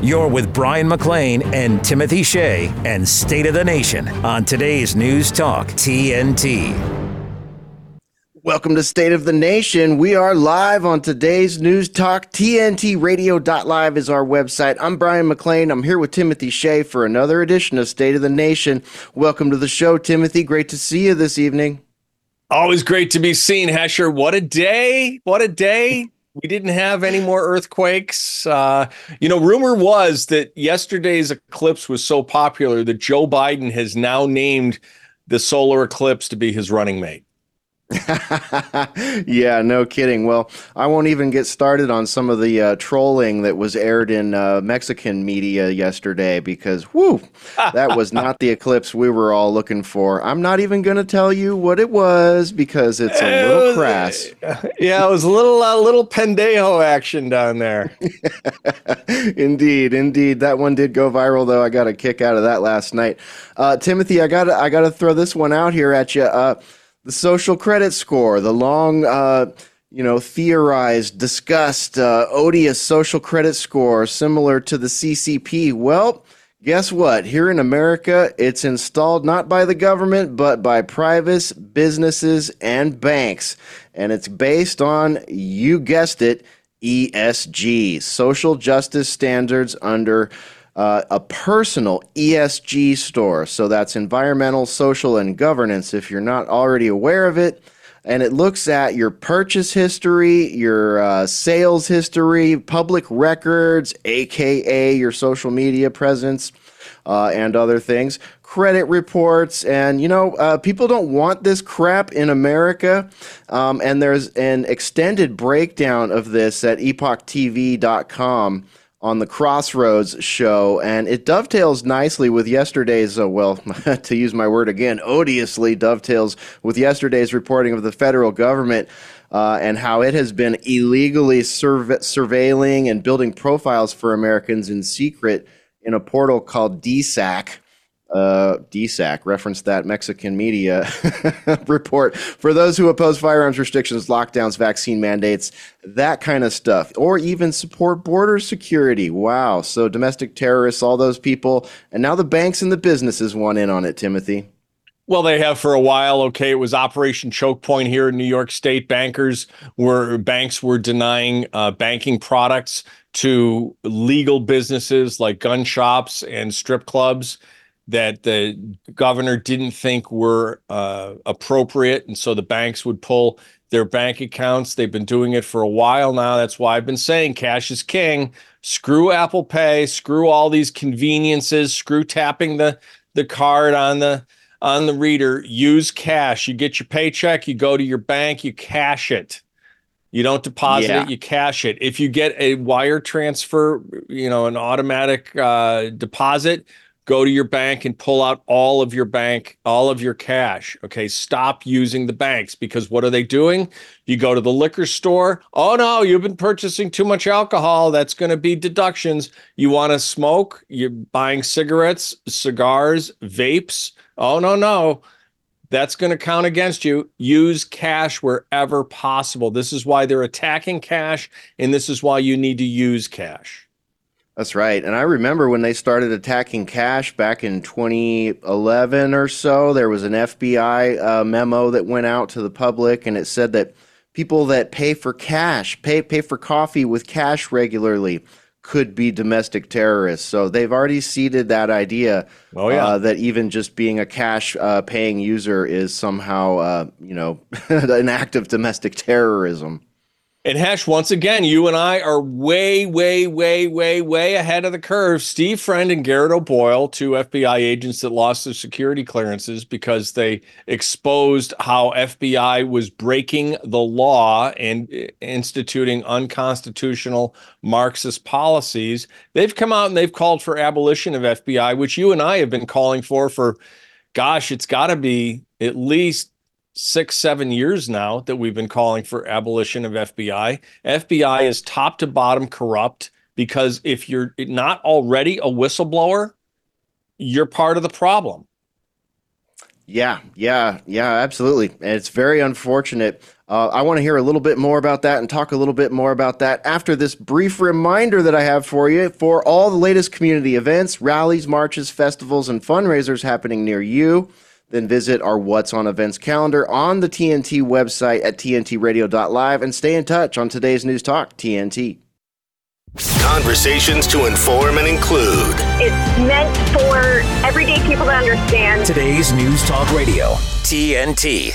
You're with Brian McLean and Timothy Shea and State of the Nation on today's News Talk TNT. Welcome to State of the Nation. We are live on today's News Talk. TNTradio.live is our website. I'm Brian McLean. I'm here with Timothy Shea for another edition of State of the Nation. Welcome to the show, Timothy. Great to see you this evening. Always great to be seen, Hesher. What a day. What a day. We didn't have any more earthquakes. Rumor was that yesterday's eclipse was so popular that Joe Biden has now named the solar eclipse to be his running mate. Yeah, no kidding. Well, I won't even get started on some of the trolling that was aired in Mexican media yesterday because, that was not the eclipse we were all looking for. I'm not even going to tell you what it was because it's a little crass. Yeah, it was a little pendejo action down there. Indeed. That one did go viral, though. I got a kick out of that last night. Timothy, I gotta throw this one out here at you. The social credit score, the long, theorized, discussed, odious social credit score, similar to the CCP. Well, guess what? Here in America, it's installed not by the government, but by private businesses and banks. And it's based on, you guessed it, ESG, social justice standards under a personal ESG score. So that's environmental, social, and governance, if you're not already aware of it. And it looks at your purchase history, your sales history, public records, AKA your social media presence, and other things, credit reports. And, people don't want this crap in America. And there's an extended breakdown of this at epochtv.com. on the Crossroads show, and it dovetails nicely with yesterday's, to use my word again, odiously dovetails with yesterday's reporting of the federal government and how it has been illegally surveilling and building profiles for Americans in secret in a portal called DSAC. DSAC, referenced that Mexican media report. For those who oppose firearms restrictions, lockdowns, vaccine mandates, that kind of stuff, or even support border security. Wow. So domestic terrorists, all those people, and now the banks and the businesses want in on it, Timothy. Well, they have for a while. Okay, it was Operation Choke Point here in New York State. Banks were denying banking products to legal businesses like gun shops and strip clubs that the governor didn't think were appropriate. And so the banks would pull their bank accounts. They've been doing it for a while now. That's why I've been saying cash is king. Screw Apple Pay, screw all these conveniences, screw tapping the card on the reader. Use cash. You get your paycheck, you go to your bank, you cash it. You don't deposit it, you cash it. If you get a wire transfer, an automatic deposit, go to your bank and pull out all of your cash. Okay, stop using the banks, because what are they doing? You go to the liquor store. Oh no, you've been purchasing too much alcohol. That's going to be deductions. You want to smoke? You're buying cigarettes, cigars, vapes. Oh no. That's going to count against you. Use cash wherever possible. This is why they're attacking cash, and this is why you need to use cash. That's right. And I remember when they started attacking cash back in 2011 or so, there was an FBI memo that went out to the public, and it said that people that pay for cash, pay for coffee with cash regularly, could be domestic terrorists. So they've already seeded that idea that even just being a cash paying user is somehow, an act of domestic terrorism. And Hesh, once again, you and I are way, way, way, way, way ahead of the curve. Steve Friend and Garrett O'Boyle, two FBI agents that lost their security clearances because they exposed how FBI was breaking the law and instituting unconstitutional Marxist policies. They've come out and they've called for abolition of FBI, which you and I have been calling for, it's got to be at least 6-7 years now that we've been calling for abolition of FBI. FBI is top to bottom corrupt, because if you're not already a whistleblower, you're part of the problem. Yeah, absolutely. And it's very unfortunate. I want to hear a little bit more about that and talk a little bit more about that after this brief reminder that I have for you for all the latest community events, rallies, marches, festivals, and fundraisers happening near you. Then visit our What's on Events calendar on the TNT website at tntradio.live and stay in touch on today's News Talk, TNT. Conversations to inform and include. It's meant for everyday people to understand. Today's News Talk Radio, TNT.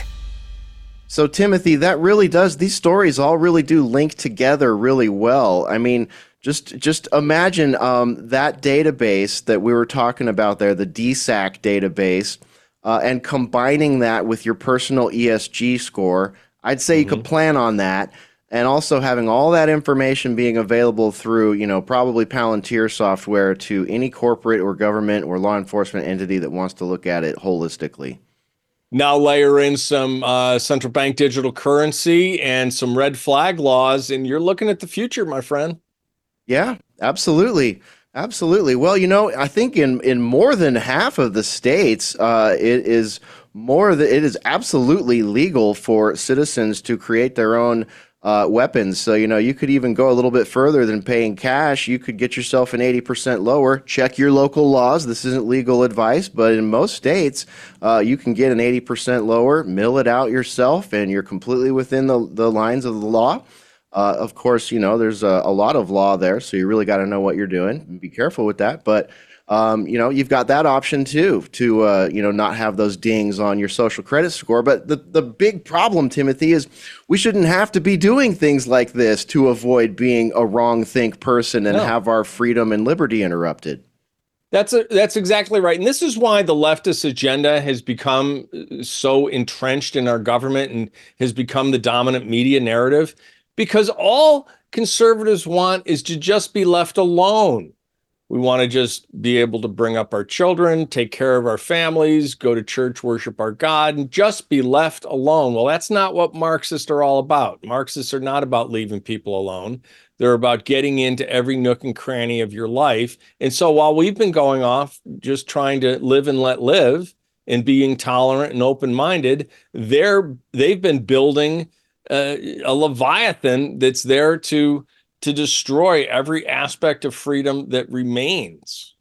So, Timothy, these stories all really do link together really well. I mean, just imagine that database that we were talking about there, the DSAC database, and combining that with your personal ESG score. I'd say you could plan on that. And also having all that information being available through, probably Palantir software to any corporate or government or law enforcement entity that wants to look at it holistically. Now layer in some central bank digital currency and some red flag laws, and you're looking at the future, my friend. Yeah, absolutely. Absolutely. Well, I think in more than half of the states, it is absolutely legal for citizens to create their own weapons. So, you could even go a little bit further than paying cash. You could get yourself an 80% lower. Check your local laws. This isn't legal advice, but in most states, you can get an 80% lower, mill it out yourself, and you're completely within the lines of the law. Of course, there's a lot of law there, so you really got to know what you're doing and be careful with that. But you've got that option too, to not have those dings on your social credit score. But the big problem, Timothy, is we shouldn't have to be doing things like this to avoid being a wrong think person and have our freedom and liberty interrupted. That's exactly right. And this is why the leftist agenda has become so entrenched in our government and has become the dominant media narrative, because all conservatives want is to just be left alone. We want to just be able to bring up our children, take care of our families, go to church, worship our God, and just be left alone. Well, that's not what Marxists are all about. Marxists are not about leaving people alone. They're about getting into every nook and cranny of your life. And so while we've been going off just trying to live and let live and being tolerant and open-minded, they've been building a Leviathan that's there to destroy every aspect of freedom that remains.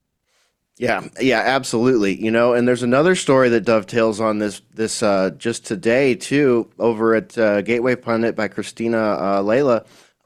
Yeah, absolutely. And there's another story that dovetails on this just today too, over at Gateway Pundit by Christina Layla.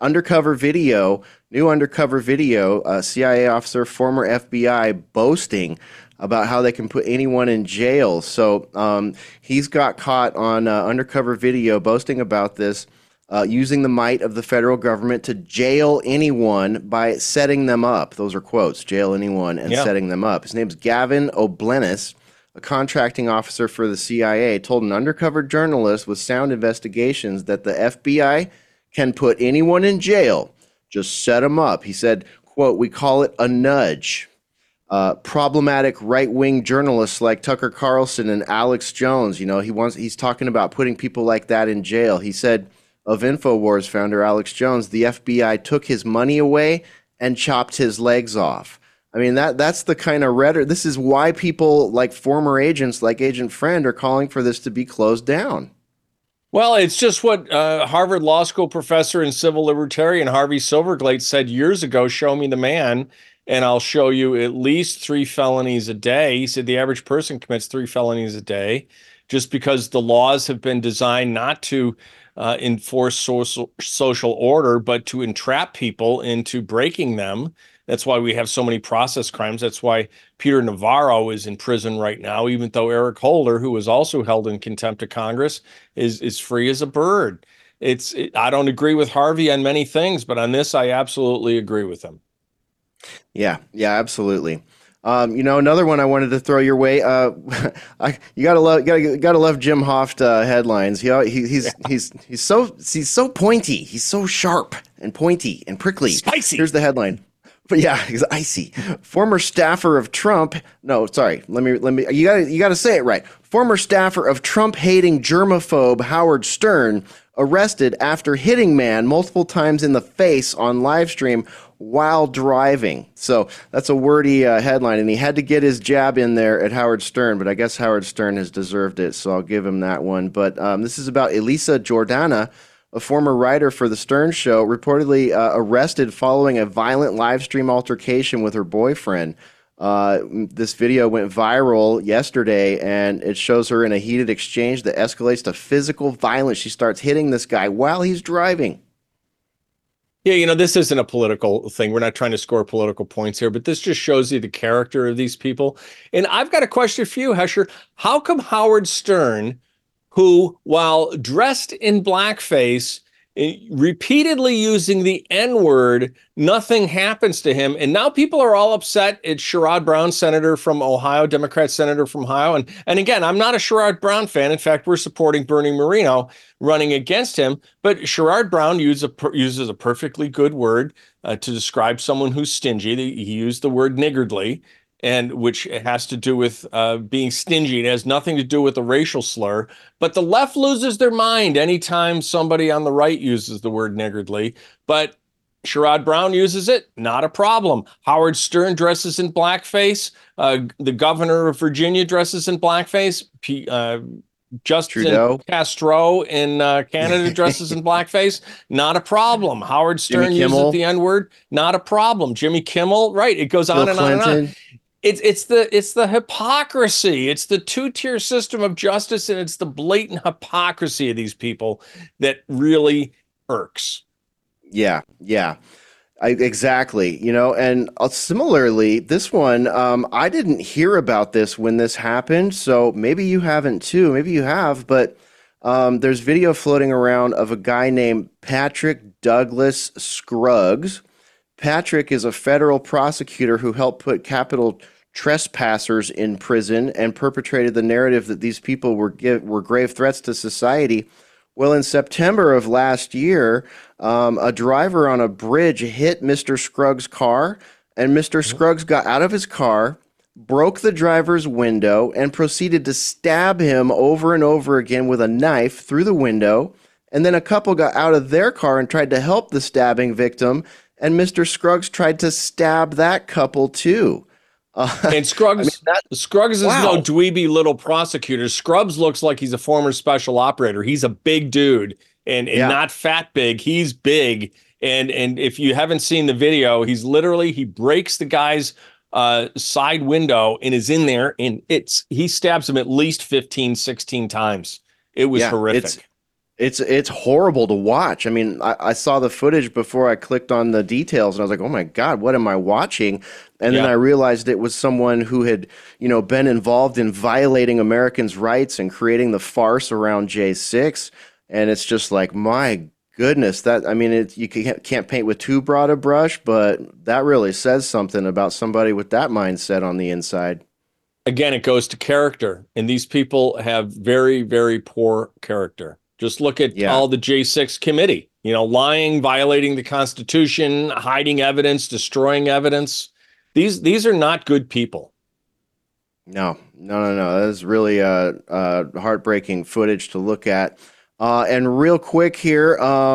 New undercover video, CIA officer, former FBI, boasting about how they can put anyone in jail. So he's got caught on undercover video boasting about this, using the might of the federal government to jail anyone by setting them up. Those are quotes, jail anyone and setting them up. His name's Gavin O'Blennis, a contracting officer for the CIA, told an undercover journalist with Sound Investigations that the FBI can put anyone in jail, just set them up. He said, quote, "We call it a nudge." Problematic right-wing journalists like Tucker Carlson and Alex Jones, he's talking about putting people like that in jail. He said of InfoWars founder Alex Jones, the FBI took his money away and chopped his legs off. I mean, that's the kind of rhetoric. This is why people like former agents like Agent Friend are calling for this to be closed down. Well, it's just what Harvard Law School professor and civil libertarian Harvey Silverglate said years ago, show me the man, and I'll show you at least 3 felonies a day. He said the average person commits 3 felonies a day just because the laws have been designed not to enforce social order, but to entrap people into breaking them. That's why we have so many process crimes. That's why Peter Navarro is in prison right now, even though Eric Holder, who was also held in contempt of Congress, is free as a bird. I don't agree with Harvey on many things, but on this, I absolutely agree with him. Yeah, absolutely. Another one I wanted to throw your way. You gotta love Jim Hoft headlines. He's so pointy. He's so sharp and pointy and prickly. Spicy. Here's the headline. But yeah, he's icy. Former staffer of Trump. No, sorry. Let me. You gotta say it right. Former staffer of Trump-hating germaphobe Howard Stern arrested after hitting man multiple times in the face on live stream while driving. So that's a wordy headline, and he had to get his jab in there at Howard Stern, but I guess Howard Stern has deserved it, so I'll give him that one. But this is about Elisa Jordana, a former writer for The Stern Show, reportedly arrested following a violent live stream altercation with her boyfriend. This video went viral yesterday, and it shows her in a heated exchange that escalates to physical violence. She starts hitting this guy while he's driving. Yeah, this isn't a political thing. We're not trying to score political points here, but this just shows you the character of these people. And I've got a question for you, Hesher. How come Howard Stern, who, while dressed in blackface, repeatedly using the N-word, nothing happens to him? And now people are all upset. It's Sherrod Brown, senator from Ohio, Democrat senator from Ohio. And again, I'm not a Sherrod Brown fan. In fact, we're supporting Bernie Moreno running against him. But Sherrod Brown uses a perfectly good word to describe someone who's stingy. He used the word niggardly, and which has to do with being stingy. It has nothing to do with a racial slur. But the left loses their mind anytime somebody on the right uses the word niggardly. But Sherrod Brown uses it, not a problem. Howard Stern dresses in blackface. The governor of Virginia dresses in blackface. Justin Trudeau. Castro in Canada dresses in blackface. Not a problem. Howard Stern uses the N-word. Not a problem. Jimmy Kimmel, right? It goes on and on and on. It's the hypocrisy. It's the two-tier system of justice, and it's the blatant hypocrisy of these people that really irks. Yeah. Exactly. And similarly, this one, I didn't hear about this when this happened, so maybe you haven't too. Maybe you have, but there's video floating around of a guy named Patrick Douglas Scruggs. Patrick is a federal prosecutor who helped put Capitol trespassers in prison and perpetrated the narrative that these people were grave threats to society. Well, in September of last year, a driver on a bridge hit Mr. Scruggs' car, and Mr. Scruggs got out of his car, broke the driver's window, and proceeded to stab him over and over again with a knife through the window. And then a couple got out of their car and tried to help the stabbing victim, and Mr. Scruggs tried to stab that couple too. And Scruggs, Scruggs is no dweeby little prosecutor. Scruggs looks like he's a former special operator. He's a big dude and not fat big. He's big. And if you haven't seen the video, he breaks the guy's side window and is in there, and he stabs him at least 15, 16 times. It was horrific. It's horrible to watch. I mean, I saw the footage before I clicked on the details, and I was like, oh my God, what am I watching? And then I realized it was someone who had, been involved in violating Americans' rights and creating the farce around J6. And it's just like, my goodness, you can't paint with too broad a brush, but that really says something about somebody with that mindset on the inside. Again, it goes to character, and these people have very, very poor character. Just look at all the J6 committee, lying, violating the Constitution, hiding evidence, destroying evidence. These are not good people. No. That is really heartbreaking footage to look at. And real quick here,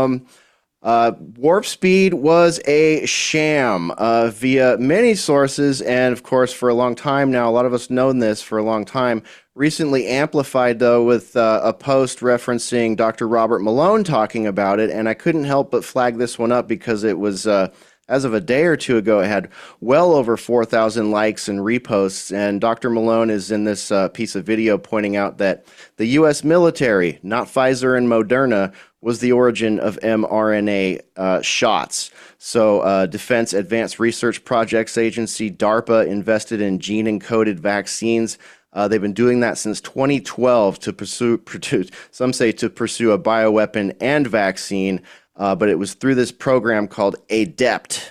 Warp Speed was a sham via many sources, and of course for a long time now, a lot of us known this for a long time, recently amplified though with a post referencing Dr. Robert Malone talking about it, and I couldn't help but flag this one up because it was, as of a day or two ago, it had well over 4,000 likes and reposts, and Dr. Malone is in this piece of video pointing out that the U.S. military, not Pfizer and Moderna, was the origin of mRNA shots. So Defense Advanced Research Projects Agency, DARPA, invested in gene-encoded vaccines. They've been doing that since 2012 to pursue some say to pursue a bioweapon and vaccine, but it was through this program called ADEPT,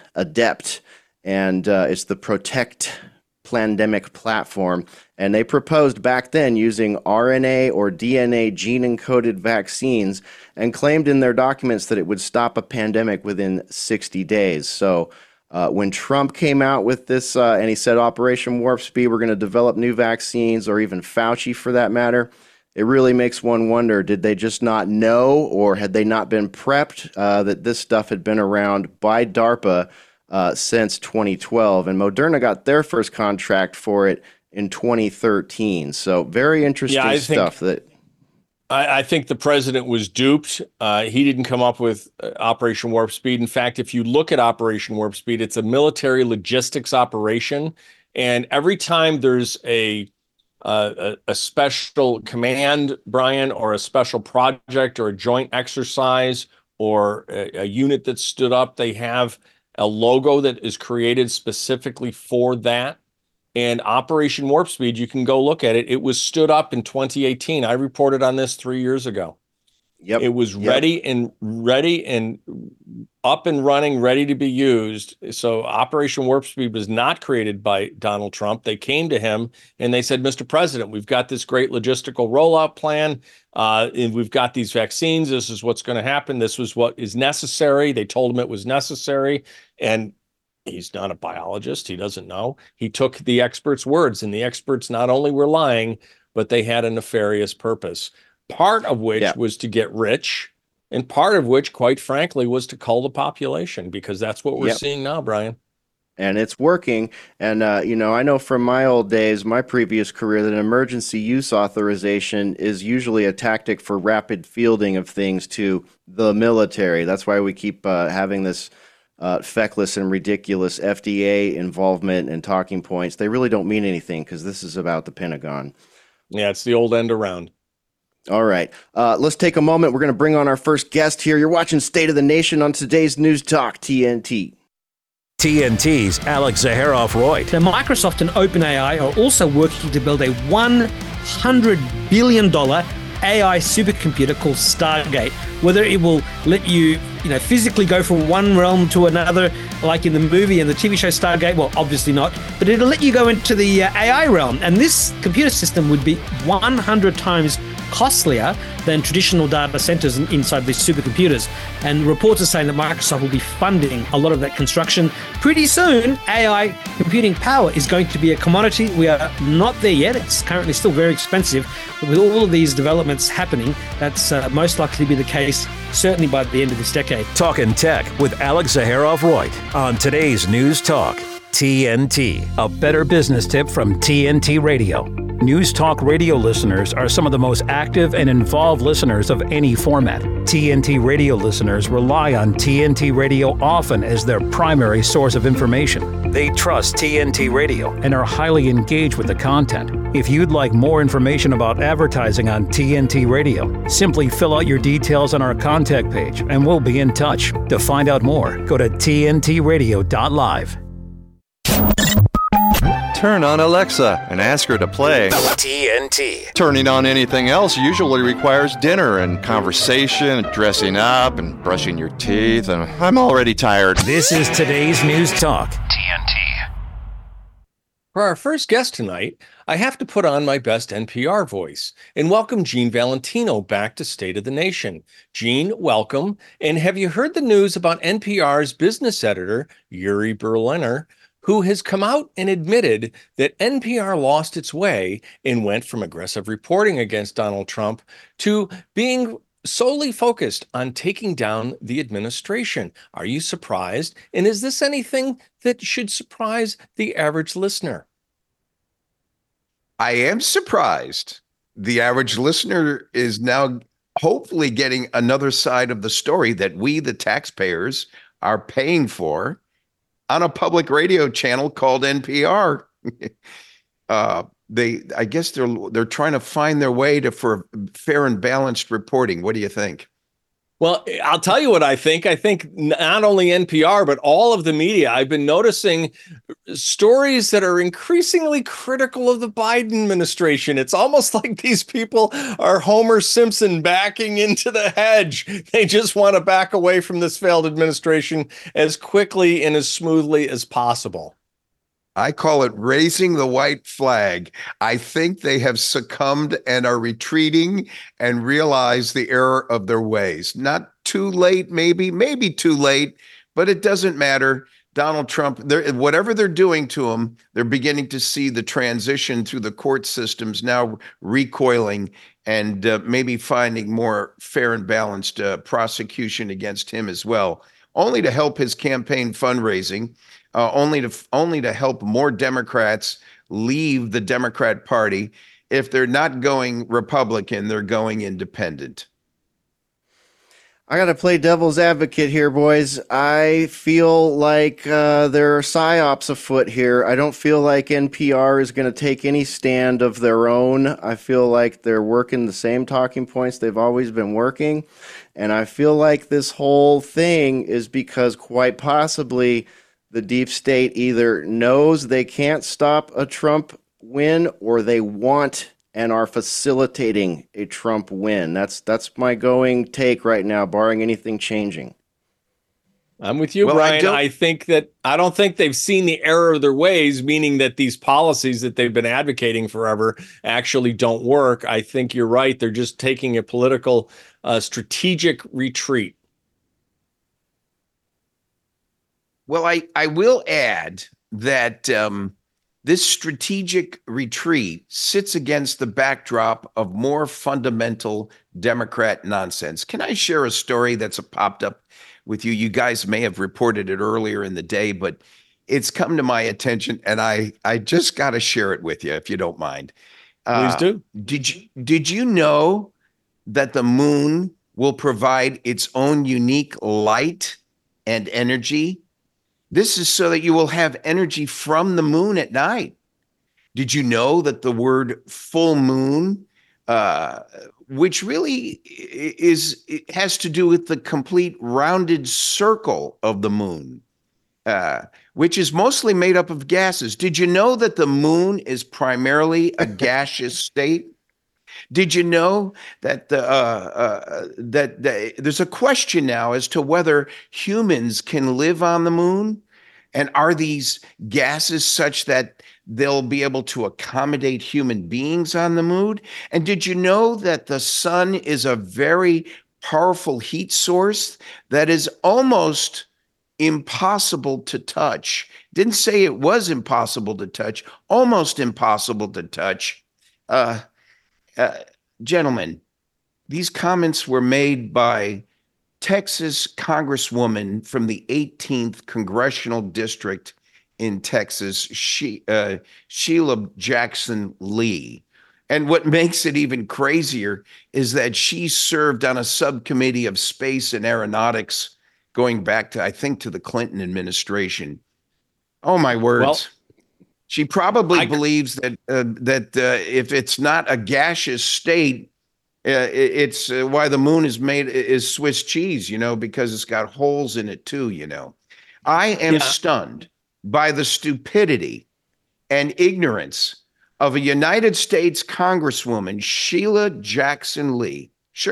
and it's the Protect Plandemic platform. And they proposed back then using RNA or DNA gene-encoded vaccines and claimed in their documents that it would stop a pandemic within 60 days. So when Trump came out with this and he said Operation Warp Speed, we're going to develop new vaccines, or even Fauci for that matter, it really makes one wonder, did they just not know, or had they not been prepped that this stuff had been around by DARPA since 2012, and Moderna got their first contract for it in 2013. So very interesting stuff. I think the president was duped. He didn't come up with Operation Warp Speed. In fact, if you look at Operation Warp Speed, it's a military logistics operation. And every time there's a special command, Brian, or a special project or a joint exercise or a unit that stood up, they have a logo that is created specifically for that. And Operation Warp Speed, you can go look at it. It was stood up in 2018. I reported on this 3 years ago. Yep. It was ready and up and running, ready to be used. So Operation Warp Speed was not created by Donald Trump. They came to him and they said, Mr. President, we've got this great logistical rollout plan. And we've got these vaccines. This is what's going to happen. This was what is necessary. They told him it was necessary. And he's not a biologist. He doesn't know. He took the experts' words, and the experts not only were lying, but they had a nefarious purpose, part of which was to get rich, and part of which, quite frankly, was to cull the population, because that's what we're seeing now, Brian. And it's working. And, I know from my old days, my previous career, that an emergency use authorization is usually a tactic for rapid fielding of things to the military. That's why we keep having this feckless and ridiculous FDA involvement and talking points. They really don't mean anything because this is about the Pentagon. Yeah, it's the old end around. All right. Let's take a moment. We're going to bring on our first guest here. You're watching State of the Nation on today's News Talk, TNT. TNT's Alex Zaharoff-Royt. So Microsoft and OpenAI are also working to build a $100 billion AI supercomputer called Stargate. Whether it will let you, physically go from one realm to another, like in the movie and the TV show Stargate, well, obviously not, but it'll let you go into the AI realm. And this computer system would be 100 times costlier than traditional data centers inside these supercomputers. And reports are saying that Microsoft will be funding a lot of that construction. Pretty soon, AI computing power is going to be a commodity. We are not there yet. It's currently still very expensive. But with all of these developments happening, that's most likely to be the case, certainly by the end of this decade. Talking Tech with Alex Zaharoff-Royt on today's News Talk, TNT. A better business tip from TNT Radio. News Talk Radio listeners are some of the most active and involved listeners of any format. TNT Radio listeners rely on TNT Radio often as their primary source of information. They trust TNT Radio and are highly engaged with the content. If you'd like more information about advertising on TNT Radio, simply fill out your details on our contact page and we'll be in touch. To find out more, go to tntradio.live. Turn on Alexa and ask her to play TNT. Turning on anything else usually requires dinner and conversation, dressing up and brushing your teeth, and I'm already tired. This is today's News Talk, TNT. For our first guest tonight, I have to put on my best NPR voice and welcome Gene Valentino back to State of the Nation. Gene, welcome. And have you heard the news about NPR's business editor, Yuri Berliner, who has come out and admitted that NPR lost its way and went from aggressive reporting against Donald Trump to being solely focused on taking down the administration? Are you surprised? And is this anything that should surprise the average listener? I am surprised. The average listener is now hopefully getting another side of the story that we, the taxpayers, are paying for on a public radio channel called NPR. I guess they're trying to find their way for fair and balanced reporting. What do you think? Well, I'll tell you what I think. I think not only NPR, but all of the media, I've been noticing stories that are increasingly critical of the Biden administration. It's almost like these people are Homer Simpson backing into the hedge. They just want to back away from this failed administration as quickly and as smoothly as possible. I call it raising the white flag. I think they have succumbed and are retreating and realize the error of their ways. Not too late, maybe too late, but it doesn't matter. Donald Trump, whatever they're doing to him, they're beginning to see the transition through the court systems now recoiling and maybe finding more fair and balanced prosecution against him as well. only to help his campaign fundraising, only to help more Democrats leave the Democrat Party. If they're not going Republican, they're going independent. I got to play devil's advocate here, boys. I feel like there are psyops afoot here. I don't feel like NPR is going to take any stand of their own. I feel like they're working the same talking points they've always been working. And I feel like this whole thing is because quite possibly the deep state either knows they can't stop a Trump win or they want and are facilitating a Trump win. That's my going take right now, barring anything changing. I'm with you, Brian. I don't think they've seen the error of their ways, meaning that these policies that they've been advocating forever actually don't work. I think you're right. They're just taking a political strategic retreat. Well, I will add that this strategic retreat sits against the backdrop of more fundamental Democrat nonsense. Can I share a story that's popped up with you? You guys may have reported it earlier in the day, but it's come to my attention, and I just got to share it with you, if you don't mind. Please do. Did you know that the moon will provide its own unique light and energy? This is so that you will have energy from the moon at night. Did you know that the word full moon, which really has to do with the complete rounded circle of the moon, which is mostly made up of gases. Did you know that the moon is primarily a gaseous state? Did you know that there's a question now as to whether humans can live on the moon? And are these gases such that they'll be able to accommodate human beings on the moon? And did you know that the sun is a very powerful heat source that is almost impossible to touch? Didn't say it was impossible to touch, almost impossible to touch. Gentlemen, these comments were made by Texas Congresswoman from the 18th Congressional District in Texas, Sheila Jackson Lee. And what makes it even crazier is that she served on a subcommittee of space and aeronautics going back to, I think, to the Clinton administration. Oh, my words. Well, she probably believes that if it's not a gaseous state, it's why the moon is Swiss cheese, because it's got holes in it too, I am stunned by the stupidity and ignorance of a United States Congresswoman, Shirley Jackson Lee,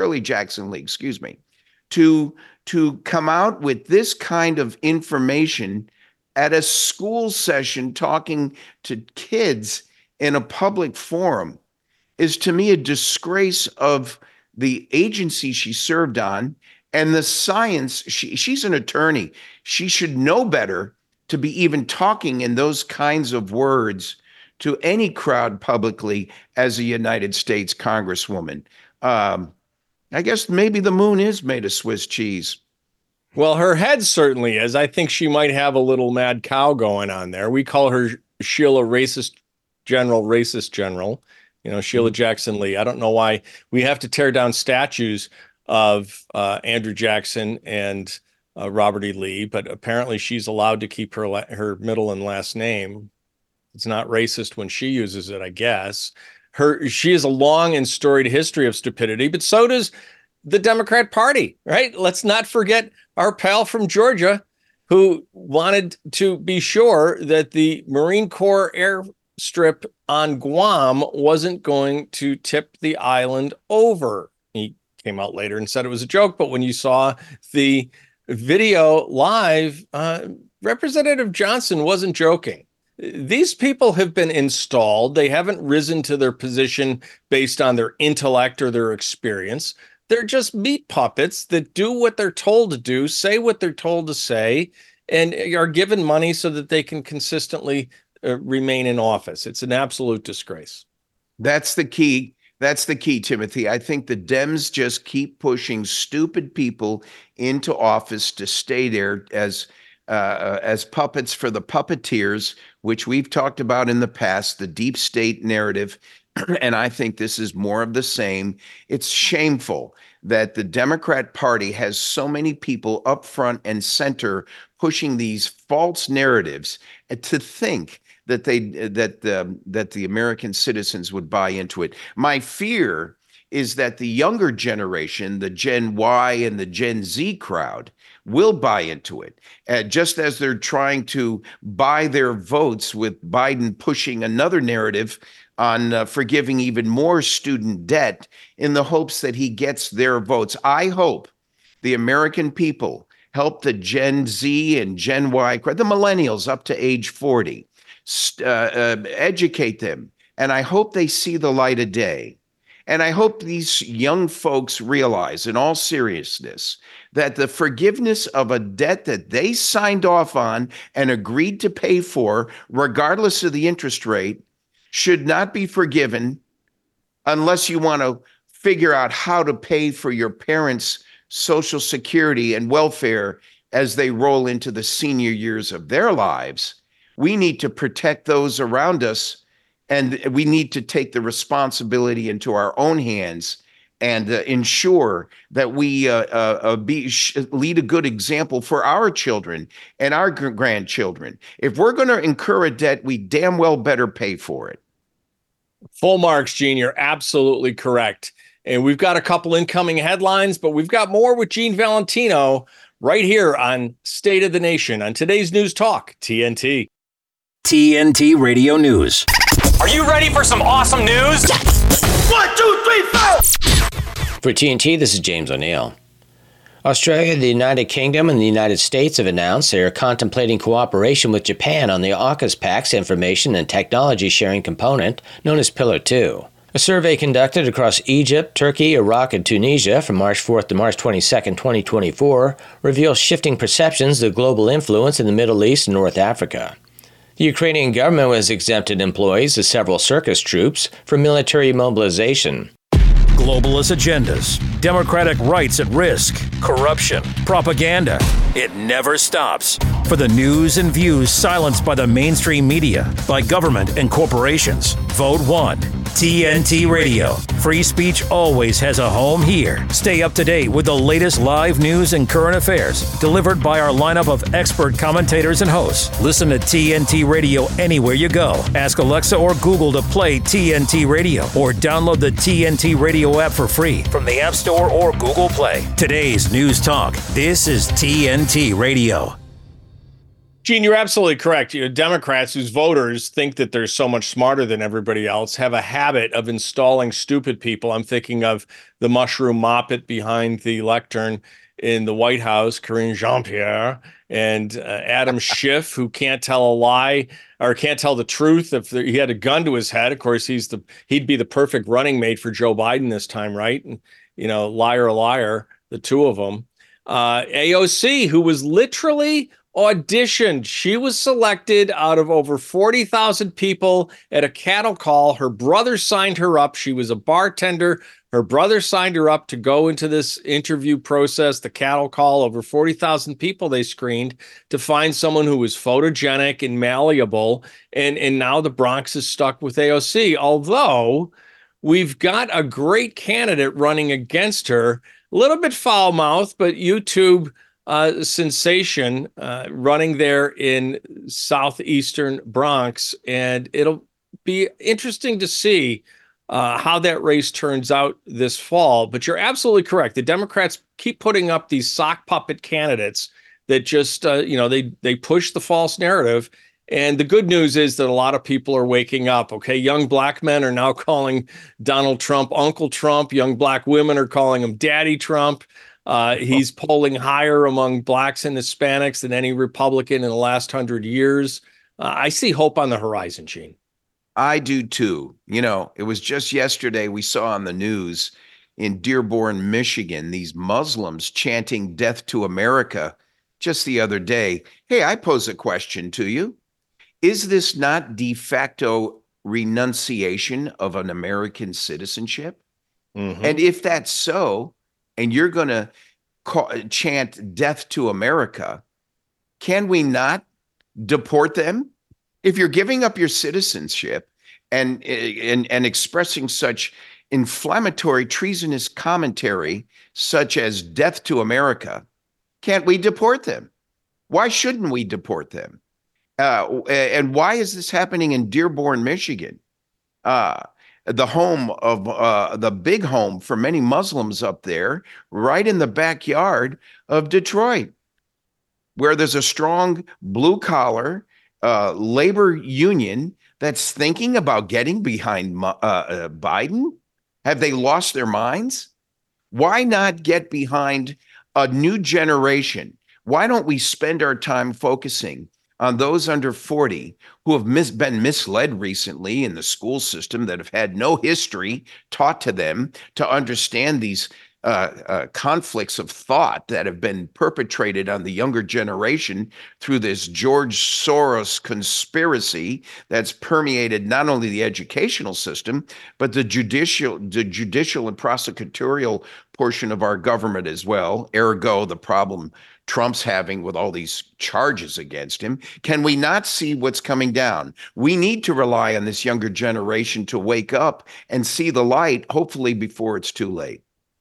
to come out with this kind of information at a school session talking to kids in a public forum is to me a disgrace of the agency she served on and the science. She's an attorney. She should know better to be even talking in those kinds of words to any crowd publicly as a United States Congresswoman. I guess maybe the moon is made of Swiss cheese. Well, her head certainly is. I think she might have a little mad cow going on there. We call her Sheila Racist General. Sheila Jackson Lee. I don't know why we have to tear down statues of Andrew Jackson and Robert E. Lee, but apparently she's allowed to keep her middle and last name. It's not racist when she uses it, I guess. She has a long and storied history of stupidity, but so does the Democrat Party, right? Let's not forget our pal from Georgia who wanted to be sure that the Marine Corps airstrip on Guam wasn't going to tip the island over. He came out later and said it was a joke, but when you saw the video live, Representative Johnson wasn't joking. These people have been installed. They haven't risen to their position based on their intellect or their experience. They're just meat puppets that do what they're told to do, say what they're told to say, and are given money so that they can consistently remain in office. It's an absolute disgrace. That's the key. That's the key, Timothy. I think the Dems just keep pushing stupid people into office to stay there as puppets for the puppeteers, which we've talked about in the past, the deep state narrative. And I think this is more of the same. It's shameful that the Democrat Party has so many people up front and center pushing these false narratives, and to think that the American citizens would buy into it. My fear is that the younger generation, the Gen Y and the Gen Z crowd, will buy into it, just as they're trying to buy their votes with Biden pushing another narrative on forgiving even more student debt in the hopes that he gets their votes. I hope the American people help the Gen Z and Gen Y, the millennials up to age 40, educate them. And I hope they see the light of day. And I hope these young folks realize, in all seriousness, that the forgiveness of a debt that they signed off on and agreed to pay for, regardless of the interest rate, should not be forgiven unless you want to figure out how to pay for your parents' Social Security and welfare as they roll into the senior years of their lives. We need to protect those around us, and we need to take the responsibility into our own hands and ensure that we lead a good example for our children and our grandchildren. If we're going to incur a debt, we damn well better pay for it. Full marks, Gene. You're absolutely correct. And we've got a couple incoming headlines, but we've got more with Gene Valentino right here on State of the Nation on today's News Talk, TNT. TNT Radio News. Are you ready for some awesome news? 1, 2, 3, 4! For TNT, this is James O'Neill. Australia, the United Kingdom, and the United States have announced they are contemplating cooperation with Japan on the AUKUS Pact's information and technology sharing component known as Pillar 2. A survey conducted across Egypt, Turkey, Iraq, and Tunisia from March 4th to March 22nd, 2024 reveals shifting perceptions of global influence in the Middle East and North Africa. The Ukrainian government has exempted employees of several circus troops from military mobilization. Globalist agendas, democratic rights at risk, corruption, propaganda. It never stops. For the news and views silenced by the mainstream media, by government and corporations, vote 1. TNT Radio. Free speech always has a home here. Stay up to date with the latest live news and current affairs delivered by our lineup of expert commentators and hosts. Listen to TNT Radio anywhere you go. Ask Alexa or Google to play TNT Radio or download the TNT Radio app for free from the App Store or Google Play. Today's News Talk. This is TNT Radio. Gene, you're absolutely correct. Democrats whose voters think that they're so much smarter than everybody else have a habit of installing stupid people. I'm thinking of the mushroom moppet behind the lectern in the White House, Karine Jean-Pierre, and Adam Schiff, who can't tell a lie or can't tell the truth. If he had a gun to his head, of course, he'd be the perfect running mate for Joe Biden this time, right? And, liar, liar, the two of them. AOC, who was literally auditioned. She was selected out of over 40,000 people at a cattle call. Her brother signed her up. She was a bartender. Her brother signed her up to go into this interview process, the cattle call. Over 40,000 people they screened to find someone who was photogenic and malleable. And now the Bronx is stuck with AOC. Although we've got a great candidate running against her, a little bit foul-mouthed, but YouTube sensation running there in southeastern Bronx, and it'll be interesting to see how that race turns out this fall. But you're absolutely correct. The Democrats keep putting up these sock puppet candidates that just they push the false narrative. And the good news is that a lot of people are waking up. Okay, young black men are now calling Donald Trump Uncle Trump. Young black women are calling him Daddy Trump. He's polling higher among blacks and Hispanics than any Republican in the last 100 years. I see hope on the horizon, Gene. I do too. It was just yesterday we saw on the news in Dearborn, Michigan, these Muslims chanting death to America just the other day. Hey, I pose a question to you. Is this not de facto renunciation of an American citizenship? Mhm. And if that's so, and you're going to chant death to America, can we not deport them? If you're giving up your citizenship and expressing such inflammatory, treasonous commentary, such as death to America, can't we deport them? Why shouldn't we deport them? And why is this happening in Dearborn, Michigan? The home of the big home for many Muslims up there, right in the backyard of Detroit, where there's a strong blue collar labor union that's thinking about getting behind Biden. Have they lost their minds? Why not get behind a new generation? Why don't we spend our time focusing on those under 40 who have been misled recently in the school system, that have had no history taught to them to understand these conflicts of thought that have been perpetrated on the younger generation through this George Soros conspiracy that's permeated not only the educational system, but the judicial and prosecutorial portion of our government as well, ergo the problem Trump's having with all these charges against him. Can we not see what's coming down? We need to rely on this younger generation to wake up and see the light, hopefully before it's too late.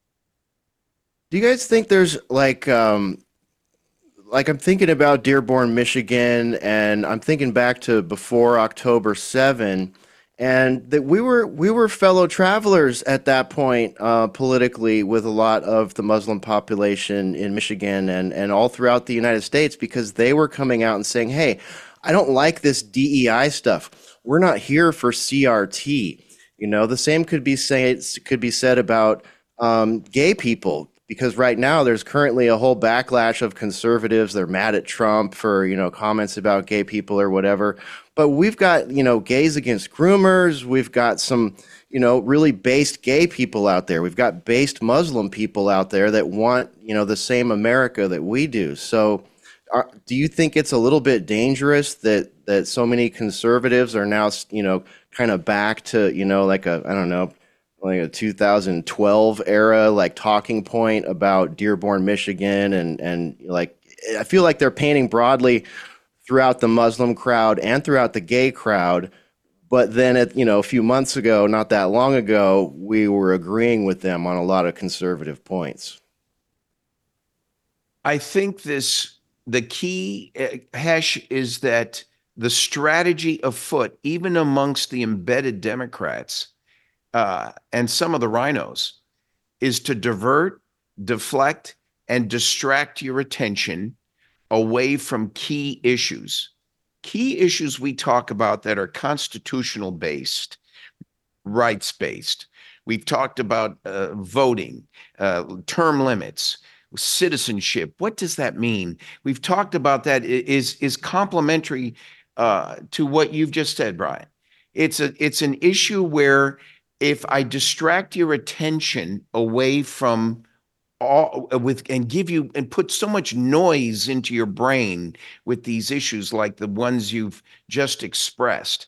Do you guys think there's like I'm thinking about Dearborn, Michigan, and I'm thinking back to before October 7, and that we were fellow travelers at that point politically with a lot of the Muslim population in Michigan and all throughout the United States, because they were coming out and saying, hey, I don't like this DEI stuff. We're not here for CRT. You know, the same could be said about gay people. Because right now there's currently a whole backlash of conservatives. They're mad at Trump for, comments about gay people or whatever. But we've got, gays against groomers. We've got some, really based gay people out there. We've got based Muslim people out there that want, the same America that we do. So do you think it's a little bit dangerous that so many conservatives are now, kind of back to, like a 2012 era, like talking point about Dearborn, Michigan, and like I feel like they're painting broadly throughout the Muslim crowd and throughout the gay crowd, but then a few months ago, not that long ago, we were agreeing with them on a lot of conservative points. I think the key, Hesh, is that the strategy afoot, even amongst the embedded Democrats, and some of the rhinos, is to divert, deflect, and distract your attention away from key issues. Key issues we talk about that are constitutional based, rights based. We've talked about voting, term limits, citizenship. What does that mean? We've talked about that is complementary to what you've just said, Brian. It's an issue where if I distract your attention away from and give you and put so much noise into your brain with these issues like the ones you've just expressed,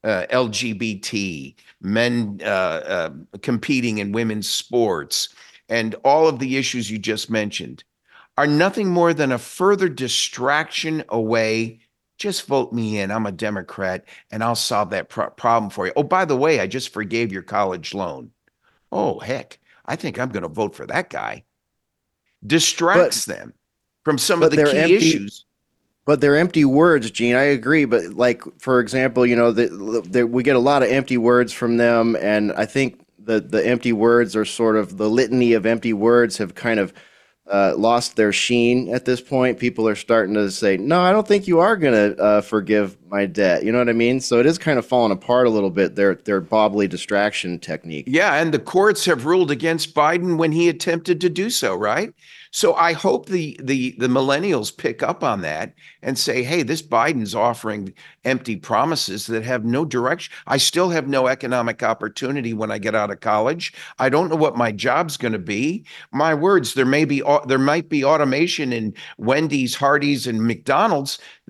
LGBT, men competing in women's sports, and all of the issues you just mentioned, are nothing more than a further distraction away. Just vote me in. I'm a Democrat, and I'll solve that problem for you. Oh, by the way, I just forgave your college loan. Oh, heck, I think I'm going to vote for that guy. Distracts them from some of the key issues. But they're empty words, Gene. I agree. But like, for example, we get a lot of empty words from them, and I think the empty words are sort of the litany of empty words have kind of lost their sheen at this point. People are starting to say, no, I don't think you are going to forgive my debt. You know what I mean? So it is kind of falling apart a little bit, their bobbly distraction technique. Yeah, and the courts have ruled against Biden when he attempted to do so, right? So I hope the millennials pick up on that and say, hey, this Biden's offering empty promises that have no direction. I still have no economic opportunity when I get out of college. I don't know what my job's going to be. My words, there might be automation in Wendy's, Hardee's, and McDonald's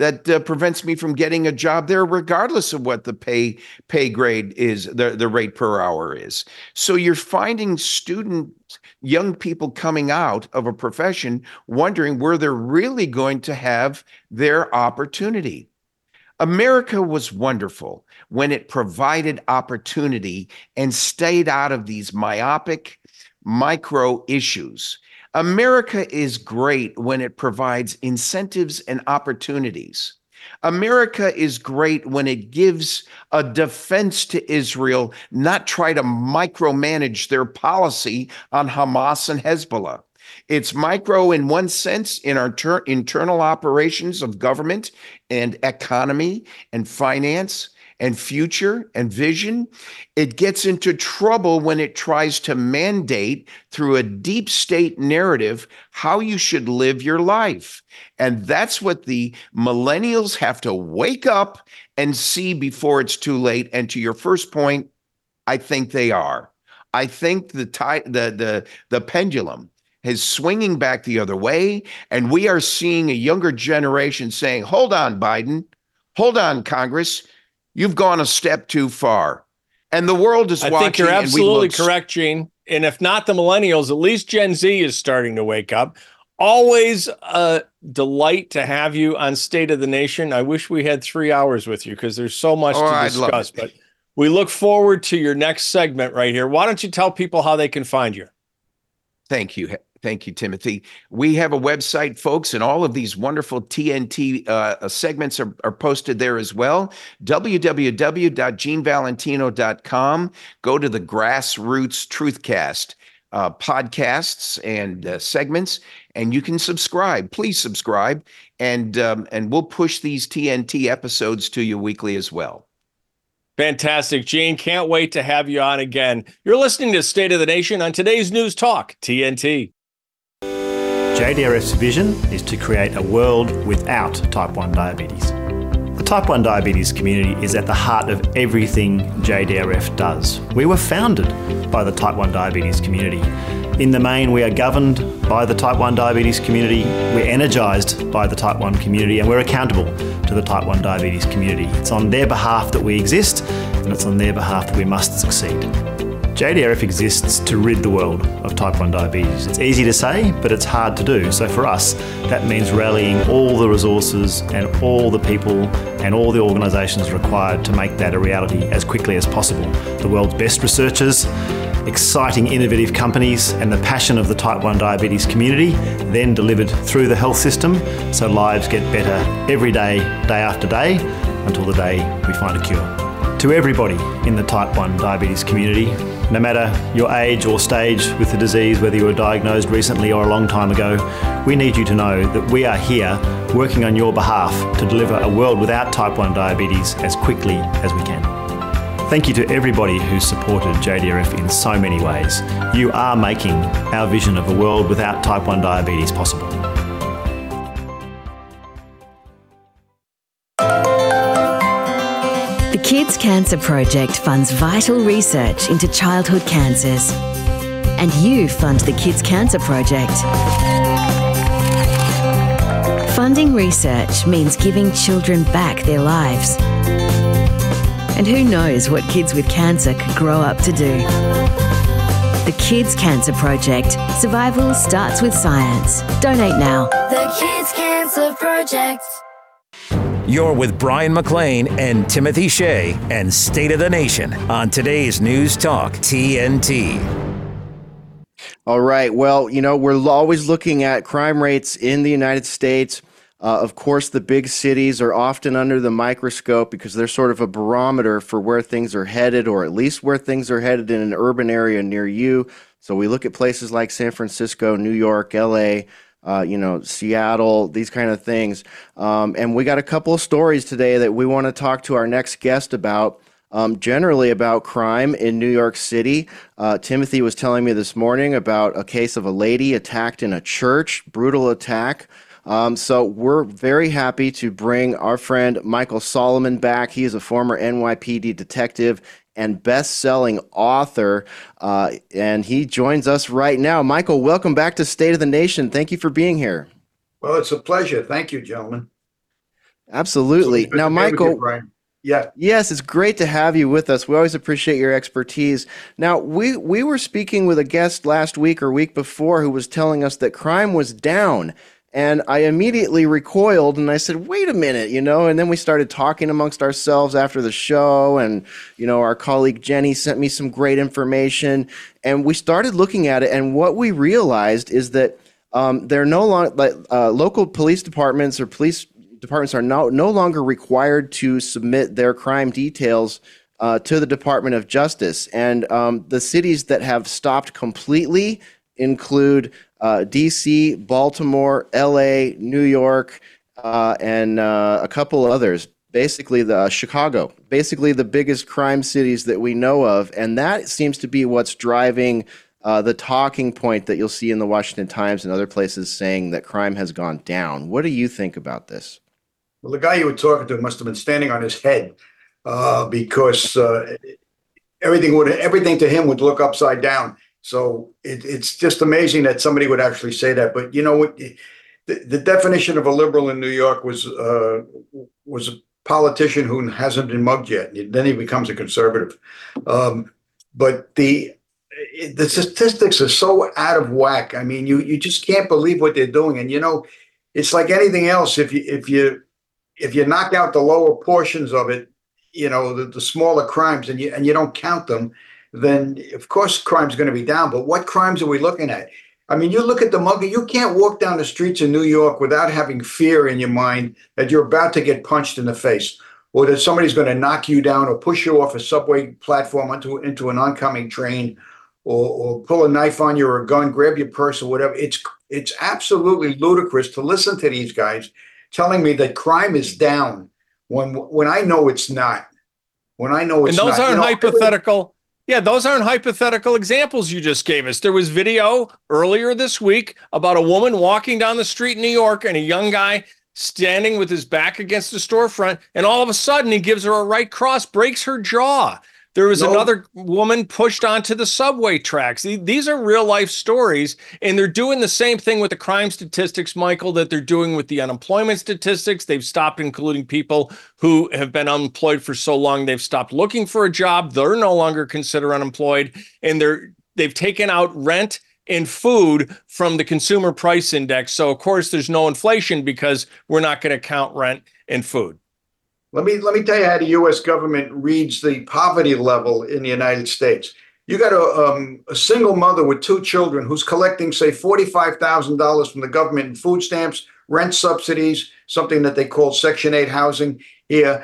that prevents me from getting a job there, regardless of what the pay grade is, the rate per hour is. So you're finding young people coming out of a profession wondering where they're really going to have their opportunity. America was wonderful when it provided opportunity and stayed out of these myopic micro issues. America is great when it provides incentives and opportunities. America is great when it gives a defense to Israel, not try to micromanage their policy on Hamas and Hezbollah. It's micro in one sense in our internal operations of government and economy and finance and future and vision. It gets into trouble when it tries to mandate through a deep state narrative how you should live your life. And that's what the millennials have to wake up and see before it's too late. And to your first point, I think they are. I think the pendulum is swinging back the other way, and we are seeing a younger generation saying, hold on, Biden, hold on, Congress, you've gone a step too far. And the world is watching. I think you're absolutely correct, Gene. And if not the millennials, at least Gen Z is starting to wake up. Always a delight to have you on State of the Nation. I wish we had 3 hours with you because there's so much to discuss, but we look forward to your next segment right here. Why don't you tell people how they can find you? Thank you. Thank you, Timothy. We have a website, folks, and all of these wonderful TNT segments are posted there as well. www.genevalentino.com. Go to the Grassroots Truthcast podcasts and segments, and you can subscribe. Please subscribe, and we'll push these TNT episodes to you weekly as well. Fantastic, Gene. Can't wait to have you on again. You're listening to State of the Nation on today's News Talk, TNT. JDRF's vision is to create a world without type 1 diabetes. The type 1 diabetes community is at the heart of everything JDRF does. We were founded by the type 1 diabetes community. In the main, we are governed by the type 1 diabetes community, we're energised by the type 1 community, and we're accountable to the type 1 diabetes community. It's on their behalf that we exist, and it's on their behalf that we must succeed. JDRF exists to rid the world of type 1 diabetes. It's easy to say, but it's hard to do. So for us, that means rallying all the resources and all the people and all the organisations required to make that a reality as quickly as possible. The world's best researchers, exciting innovative companies, and the passion of the type 1 diabetes community, then delivered through the health system so lives get better every day, day after day, until the day we find a cure. To everybody in the type 1 diabetes community, no matter your age or stage with the disease, whether you were diagnosed recently or a long time ago, we need you to know that we are here working on your behalf to deliver a world without type 1 diabetes as quickly as we can. Thank you to everybody who's supported JDRF in so many ways. You are making our vision of a world without type 1 diabetes possible. The Kids Cancer Project funds vital research into childhood cancers. And you fund the Kids Cancer Project. Funding research means giving children back their lives. And who knows what kids with cancer could grow up to do. The Kids Cancer Project. Survival starts with science. Donate now. The Kids Cancer Project. You're with Brian McLean and Timothy Shea and State of the Nation on today's News Talk TNT. All right. Well, we're always looking at crime rates in the United States. Of course, the big cities are often under the microscope because they're sort of a barometer for where things are headed, or at least where things are headed in an urban area near you. So we look at places like San Francisco, New York, LA, Seattle, these kind of things. And we got a couple of stories today that we want to talk to our next guest about, generally about crime in New York City. Timothy was telling me this morning about a case of a lady attacked in a church, brutal attack. So we're very happy to bring our friend Michael Solomon back. He is a former NYPD detective and best-selling author, and he joins us right now. Michael, welcome back to State of the Nation. Thank you for being here. Well, it's a pleasure. Thank you, gentlemen. Absolutely. So now, Michael. Yeah. Yes, it's great to have you with us. We always appreciate your expertise. Now, we were speaking with a guest last week or week before who was telling us that crime was down. And I immediately recoiled and I said, wait a minute, and then we started talking amongst ourselves after the show. And, our colleague Jenny sent me some great information and we started looking at it. And what we realized is that they're no longer local police departments or police departments are no longer required to submit their crime details to the Department of Justice. And the cities that have stopped completely include D.C., Baltimore, L.A., New York, and a couple others. Basically, Chicago, basically the biggest crime cities that we know of. And that seems to be what's driving the talking point that you'll see in the Washington Times and other places saying that crime has gone down. What do you think about this? Well, the guy you were talking to must have been standing on his head because everything to him would look upside down. So it's just amazing that somebody would actually say that. But you know what? The definition of a liberal in New York was a politician who hasn't been mugged yet. Then he becomes a conservative. But the statistics are so out of whack. I mean, you just can't believe what they're doing. And it's like anything else. If you knock out the lower portions of it, the smaller crimes, and you don't count them, then of course crime's going to be down. But what crimes are we looking at? I mean, you look at the mugging. You can't walk down the streets in New York without having fear in your mind that you're about to get punched in the face, or that somebody's going to knock you down or push you off a subway platform into an oncoming train, or pull a knife on you or a gun, grab your purse or whatever. It's absolutely ludicrous to listen to these guys telling me that crime is down when I know it's not. When I know it's not. And those aren't hypothetical. Yeah, those aren't hypothetical examples you just gave us. There was video earlier this week about a woman walking down the street in New York and a young guy standing with his back against the storefront. And all of a sudden he gives her a right cross, breaks her jaw. There was another woman pushed onto the subway tracks. These are real life stories, and they're doing the same thing with the crime statistics, Michael, that they're doing with the unemployment statistics. They've stopped including people who have been unemployed for so long they've stopped looking for a job. They're no longer considered unemployed, and they've taken out rent and food from the consumer price index. So of course there's no inflation because we're not going to count rent and food. Let me tell you how the U.S. government reads the poverty level in the United States. You got a single mother with two children who's collecting, say, $45,000 from the government in food stamps, rent subsidies, something that they call Section 8 housing here,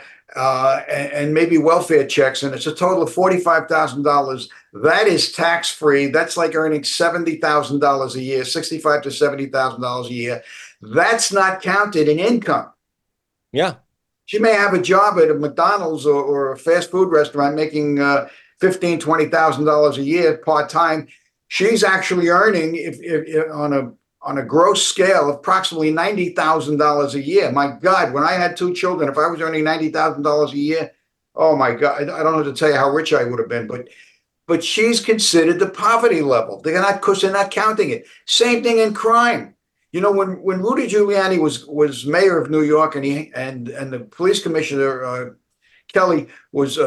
and maybe welfare checks, and it's a total of $45,000. That is tax-free. That's like earning $70,000 a year, $65,000 to $70,000 a year. That's not counted in income. Yeah. She may have a job at a McDonald's or a fast food restaurant making $15,000, $20,000 a year part-time. She's actually earning, if on a gross scale, approximately $90,000 a year. My God, when I had two children, if I was earning $90,000 a year, oh my God, I don't know to tell you how rich I would have been. But she's considered the poverty level. They're not counting it. Same thing in crime. When Rudy Giuliani was mayor of New York and the police commissioner Kelly was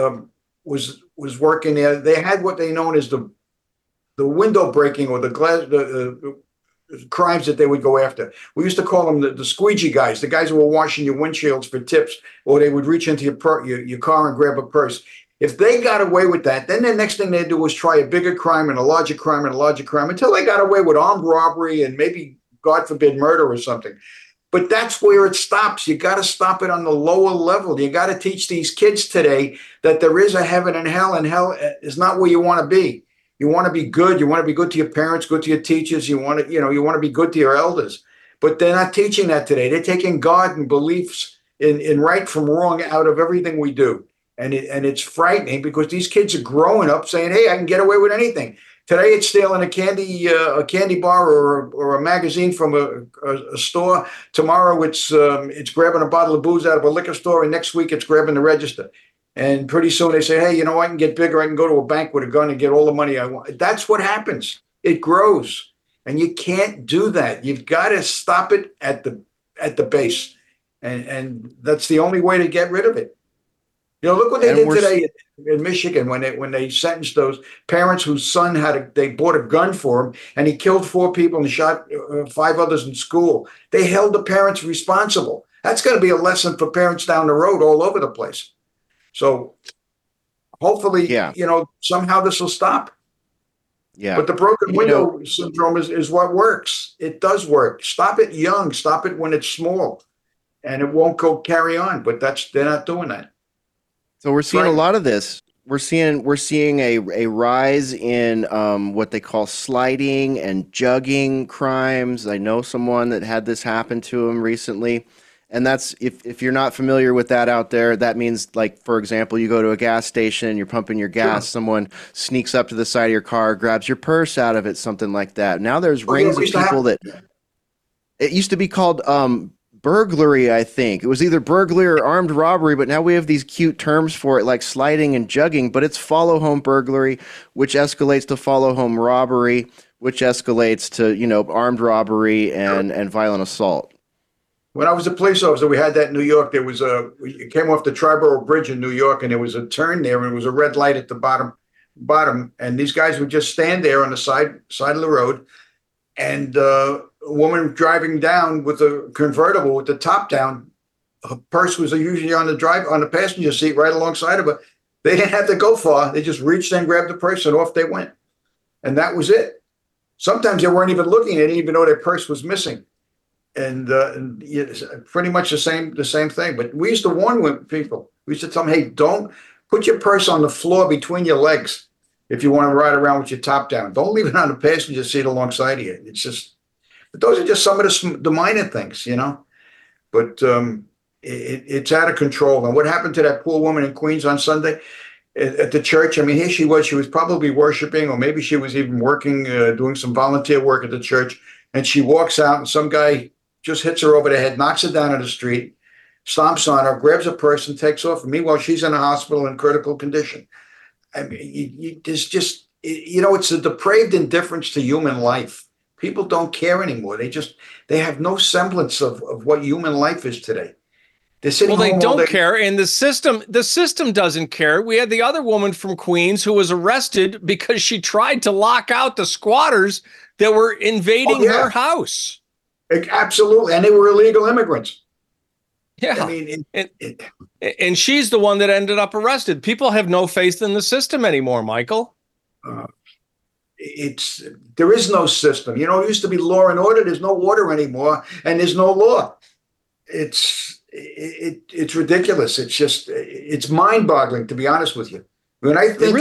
working there, they had what they known as the window breaking or the glass the crimes that they would go after. We used to call them the squeegee guys, the guys who were washing your windshields for tips, or they would reach into your car and grab a purse. If they got away with that, then the next thing they'd do was try a bigger crime and a larger crime and a larger crime until they got away with armed robbery and maybe, God forbid, murder or something. But that's where it stops. You got to stop it on the lower level. You got to teach these kids today that there is a heaven and hell is not where you want to be. You want to be good. You want to be good to your parents, good to your teachers. You want to be good to your elders. But they're not teaching that today. They're taking God and beliefs in right from wrong out of everything we do. And it's frightening because these kids are growing up saying, hey, I can get away with anything. Today it's stealing a candy bar or a magazine from a store. Tomorrow it's grabbing a bottle of booze out of a liquor store, and next week it's grabbing the register. And pretty soon they say, hey, I can get bigger. I can go to a bank with a gun and get all the money I want. That's what happens. It grows, and you can't do that. You've got to stop it at the base. and that's the only way to get rid of it. Look what they did today in Michigan when they sentenced those parents whose son they bought a gun for him, and he killed 4 people and shot 5 others in school. They held the parents responsible. That's going to be a lesson for parents down the road all over the place. So hopefully, somehow this will stop. Yeah. But the broken window syndrome is what works. It does work. Stop it young. Stop it when it's small, and it won't carry on. But they're not doing that. So we're seeing a lot of this. We're seeing a rise in what they call sliding and jugging crimes. I know someone that had this happen to him recently. And that's, if you're not familiar with that out there, that means, like, for example, you go to a gas station, you're pumping your gas, someone sneaks up to the side of your car, grabs your purse out of it, something like that. Now there's rings of people that, it used to be called burglary, I think. It was either burglary or armed robbery, but now we have these cute terms for it, like sliding and jugging, but it's follow home burglary, which escalates to follow home robbery, which escalates to, armed robbery and violent assault. When I was a police officer, we had that in New York. We came off the Triborough Bridge in New York, and there was a turn there, and it was a red light at the bottom. And these guys would just stand there on the side of the road, and a woman driving down with a convertible with the top down. Her purse was usually on the passenger seat right alongside of her. They didn't have to go far. They just reached in, grabbed the purse, and off they went. And that was it. Sometimes they weren't even looking. They didn't even know their purse was missing. And pretty much the same thing. But we used to warn people. We used to tell them, hey, don't put your purse on the floor between your legs if you want to ride around with your top down. Don't leave it on the passenger seat alongside of you. But those are just some of the minor things, But it's out of control. And what happened to that poor woman in Queens on Sunday at the church? I mean, here she was probably worshiping, or maybe she was even working, doing some volunteer work at the church. And she walks out, and some guy just hits her over the head, knocks her down in the street, stomps on her, grabs her purse, and takes off. And meanwhile, she's in a hospital in critical condition. I mean, it's a depraved indifference to human life. People don't care anymore. They have no semblance of what human life is today. They're sitting they don't care, and the system doesn't care. We had the other woman from Queens who was arrested because she tried to lock out the squatters that were invading her house. Absolutely, and they were illegal immigrants. Yeah, I mean, and she's the one that ended up arrested. People have no faith in the system anymore, Michael. There is no system. It used to be law and order. There's no order anymore, and there's no law. It's ridiculous. It's mind-boggling, to be honest with you. When I think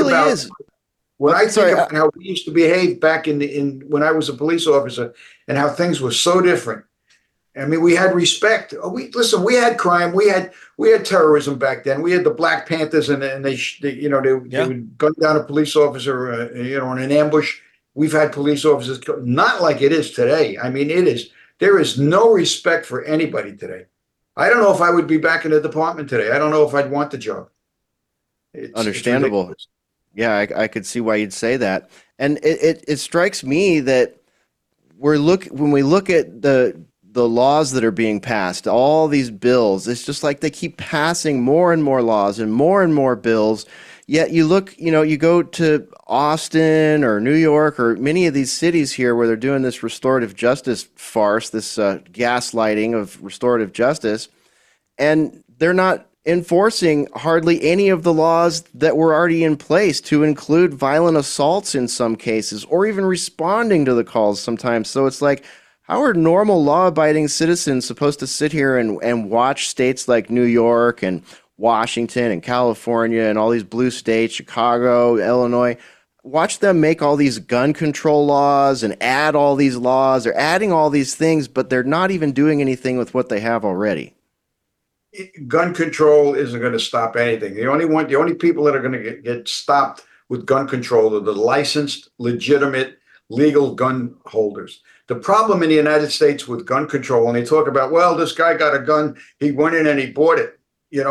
about how we used to behave back when I was a police officer, and how things were so different. I mean, we had respect. We had crime. We had terrorism back then. We had the Black Panthers, and they would gun down a police officer, in an ambush. We've had police officers, not like it is today. I mean, there is no respect for anybody today. I don't know if I would be back in the department today. I don't know if I'd want the job. Understandable. Yeah, I could see why you'd say that. And it strikes me that when we look at the laws that are being passed, all these bills, it's just like they keep passing more and more laws and more bills. Yet you look, you go to Austin or New York or many of these cities here where they're doing this restorative justice farce, this gaslighting of restorative justice, and they're not enforcing hardly any of the laws that were already in place, to include violent assaults in some cases, or even responding to the calls sometimes. So it's like, how are normal law-abiding citizens supposed to sit here and watch states like New York and Washington and California and all these blue states, Chicago, Illinois, watch them make all these gun control laws and add all these laws? They're adding all these things, but they're not even doing anything with what they have already. Gun control isn't going to stop anything. The only people that are going to get stopped with gun control are the licensed, legitimate, legal gun holders. The problem in the United States with gun control, when they talk about, well, this guy got a gun, he went in and he bought it,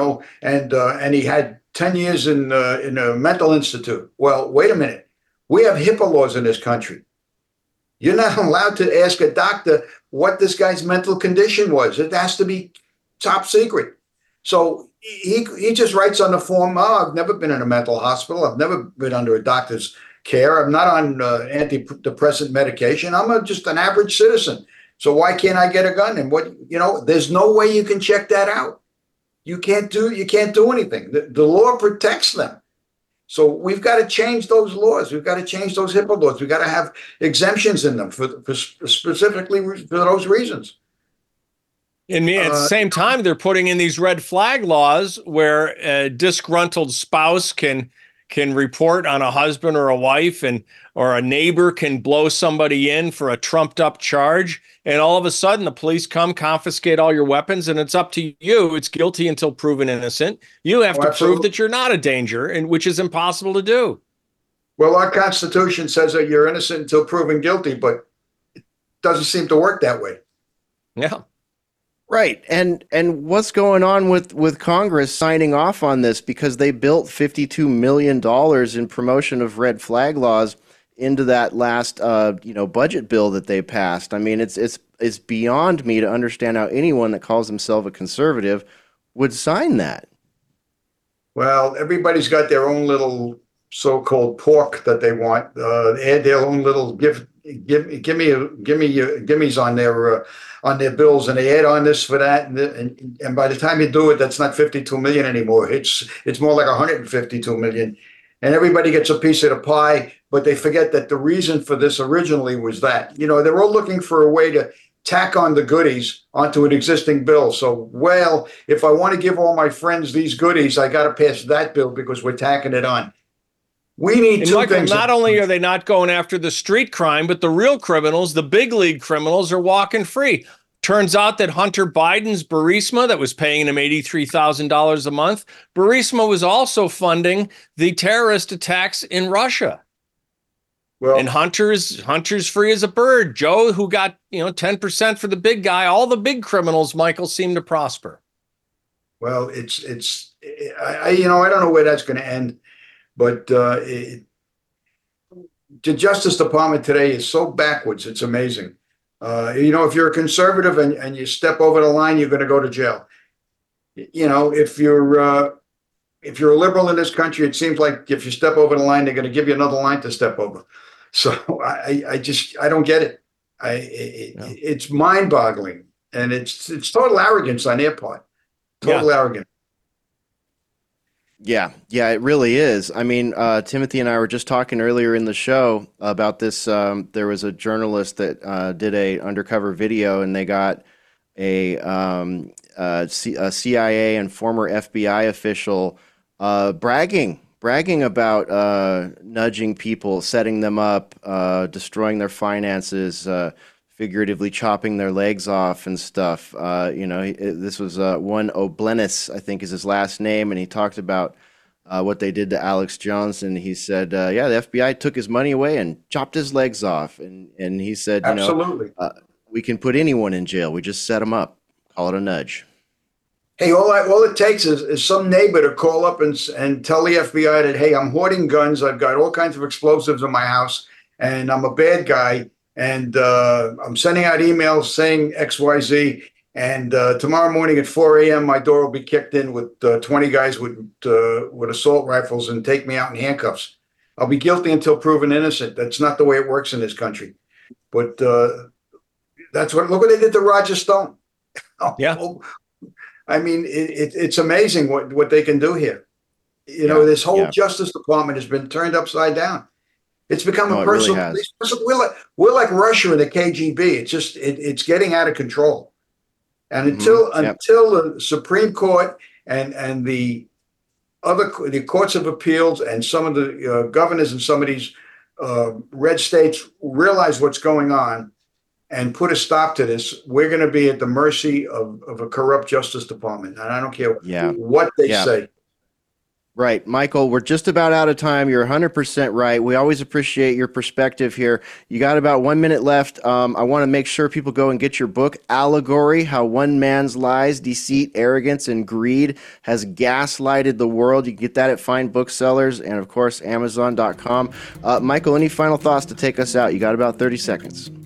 and he had 10 years in a mental institute. Well, wait a minute. We have HIPAA laws in this country. You're not allowed to ask a doctor what this guy's mental condition was. It has to be top secret. So he just writes on the form, oh, I've never been in a mental hospital. I've never been under a doctor's care. I'm not on antidepressant medication. I'm just an average citizen. So why can't I get a gun? And there's no way you can check that out. You can't do anything. The law protects them. So we've got to change those laws. We've got to change those HIPAA laws. We've got to have exemptions in them for specifically for those reasons. And at the same time, they're putting in these red flag laws where a disgruntled spouse can report on a husband or a wife, or a neighbor can blow somebody in for a trumped up charge. And all of a sudden the police come, confiscate all your weapons, and it's up to you. It's guilty until proven innocent. You have to prove that you're not a danger, and which is impossible to do. Well, our Constitution says that you're innocent until proven guilty, but it doesn't seem to work that way. Yeah. Right. And what's going on with Congress signing off on this, because they built $52 million in promotion of red flag laws into that last budget bill that they passed. I mean, it's beyond me to understand how anyone that calls himself a conservative would sign that. Well, everybody's got their own little so-called pork that they want. They add their own little gimmes on their bills, and they add on this for that, and by the time you do it, that's not 52 million anymore. It's more like 152 million, and everybody gets a piece of the pie. But they forget that the reason for this originally was that they're all looking for a way to tack on the goodies onto an existing bill. So, well, if I want to give all my friends these goodies, I got to pass that bill because we're tacking it on. We need two things. Not only are they not going after the street crime, but the real criminals, the big league criminals, are walking free. Turns out that Hunter Biden's Burisma, that was paying him $83,000 a month, Burisma was also funding the terrorist attacks in Russia. Well, and Hunter's free as a bird. Joe, who got 10% for the big guy, all the big criminals, Michael, seem to prosper. Well, I don't know where that's going to end. But the Justice Department today is so backwards. It's amazing. If you're a conservative and you step over the line, you're going to go to jail. If you're a liberal in this country, it seems like if you step over the line, they're going to give you another line to step over. So I don't get it. It's mind-boggling, and it's total arrogance on their part. Total arrogance. Yeah, it really is. I mean, Timothy and I were just talking earlier in the show about this. There was a journalist that did a undercover video, and they got a CIA and former FBI official bragging about nudging people, setting them up, destroying their finances, figuratively chopping their legs off and stuff. This was one O'Blenis, I think is his last name, and he talked about what they did to Alex Jones, and he said, the FBI took his money away and chopped his legs off, and he said, absolutely, we can put anyone in jail. We just set them up. Call it a nudge. Hey, all it takes is some neighbor to call up and tell the FBI that, hey, I'm hoarding guns. I've got all kinds of explosives in my house, and I'm a bad guy. And I'm sending out emails saying XYZ. And tomorrow morning at 4 a.m., my door will be kicked in with 20 guys with assault rifles and take me out in handcuffs. I'll be guilty until proven innocent. That's not the way it works in this country. But look what they did to Roger Stone. Yeah. I mean, it's amazing what they can do here. This whole Justice Department has been turned upside down. It's become a personal police. We're like Russia and the KGB. It's just it's getting out of control. And until the Supreme Court and the courts of appeals and some of the governors in some of these red states realize what's going on and put a stop to this, we're going to be at the mercy of a corrupt Justice Department. And I don't care what they say. Right. Michael, we're just about out of time. You're 100% right. We always appreciate your perspective here. You got about 1 minute left. I want to make sure people go and get your book, Allegory, How One Man's Lies, Deceit, Arrogance, and Greed Has Gaslighted the World. You can get that at fine booksellers and, of course, Amazon.com. Michael, any final thoughts to take us out? You got about 30 seconds.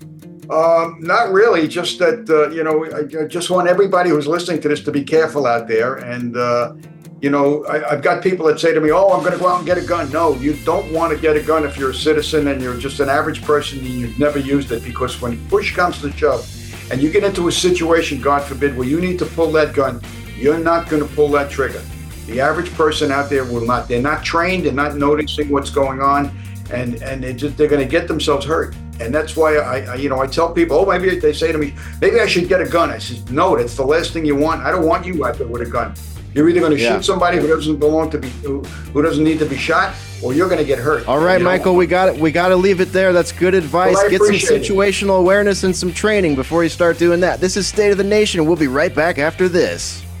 Not really. Just that, I just want everybody who's listening to this to be careful out there. And, I've got people that say to me, oh, I'm going to go out and get a gun. No, you don't want to get a gun if you're a citizen and you're just an average person and you've never used it, because when push comes to shove and you get into a situation, God forbid, where you need to pull that gun, you're not going to pull that trigger. The average person out there will not. They're not trained. They're not noticing what's going on, and they're going to get themselves hurt. And that's why I tell people, oh, maybe they say to me, maybe I should get a gun. I said, no, that's the last thing you want. I don't want you out there with a gun. You're either going to shoot somebody who doesn't belong to be, who doesn't need to be shot, or you're going to get hurt. All right, Michael, we got to leave it there. That's good advice. Well, get some situational awareness and some training before you start doing that. This is State of the Nation. We'll be right back after this.